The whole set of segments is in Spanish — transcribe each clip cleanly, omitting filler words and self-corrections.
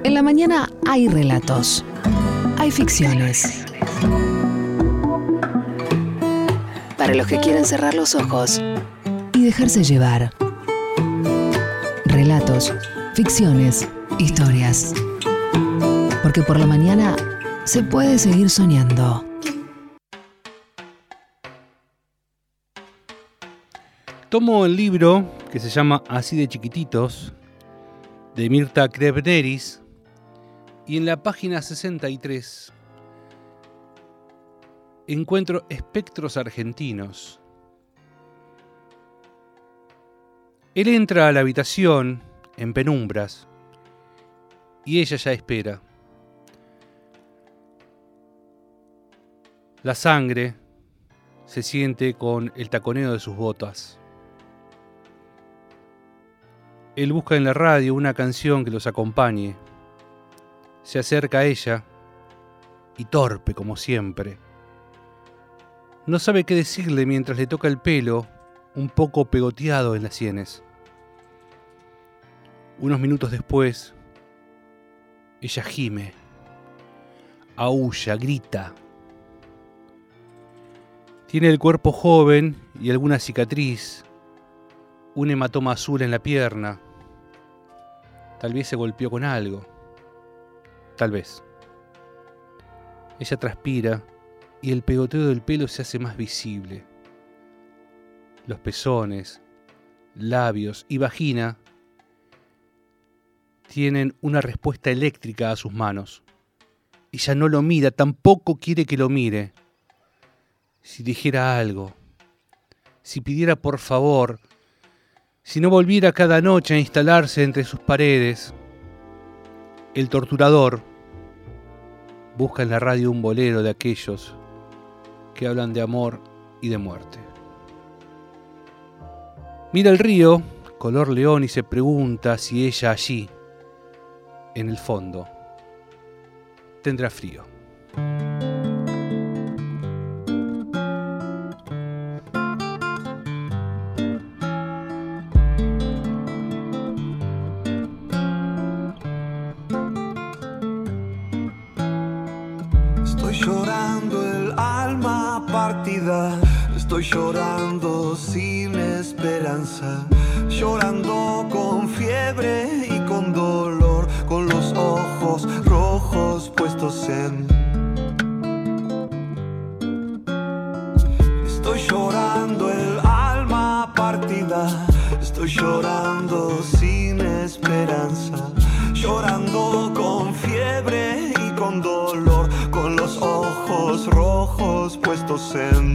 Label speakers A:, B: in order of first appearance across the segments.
A: En la mañana hay relatos, hay ficciones. Para los que quieren cerrar los ojos y dejarse llevar. Relatos, ficciones, historias. Porque por la mañana se puede seguir soñando.
B: Tomo el libro que se llama Así de chiquititos, de Mirta Krevneris, y en la página 63 encuentro espectros argentinos. Él entra a la habitación en penumbras y ella ya espera. La sangre se siente con el taconeo de sus botas. Él busca en la radio una canción que los acompañe. Se acerca a ella y, torpe como siempre, no sabe qué decirle mientras le toca el pelo un poco pegoteado en las sienes. Unos minutos después, ella gime, aúlla, grita. Tiene el cuerpo joven y alguna cicatriz, un hematoma azul en la pierna. Tal vez se golpeó con algo. Tal vez. Ella transpira y el pegoteo del pelo se hace más visible. Los pezones, labios y vagina tienen una respuesta eléctrica a sus manos. Ella no lo mira, tampoco quiere que lo mire. Si dijera algo, si pidiera por favor, si no volviera cada noche a instalarse entre sus paredes, el torturador busca en la radio un bolero de aquellos que hablan de amor y de muerte. Mira el río, color león, y se pregunta si ella allí, en el fondo, tendrá frío.
C: Estoy llorando sin esperanza, llorando con fiebre y con dolor, con los ojos rojos puestos en. Estoy llorando el alma partida, estoy llorando sin esperanza, llorando con fiebre y con dolor, con los ojos rojos puestos en.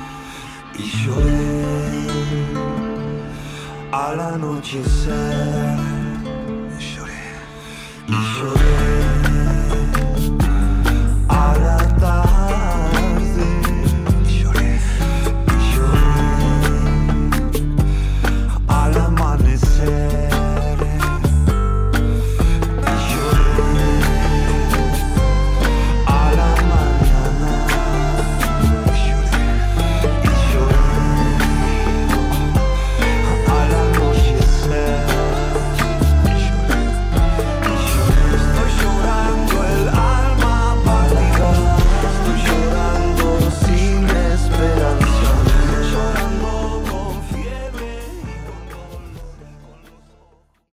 D: Al anochecer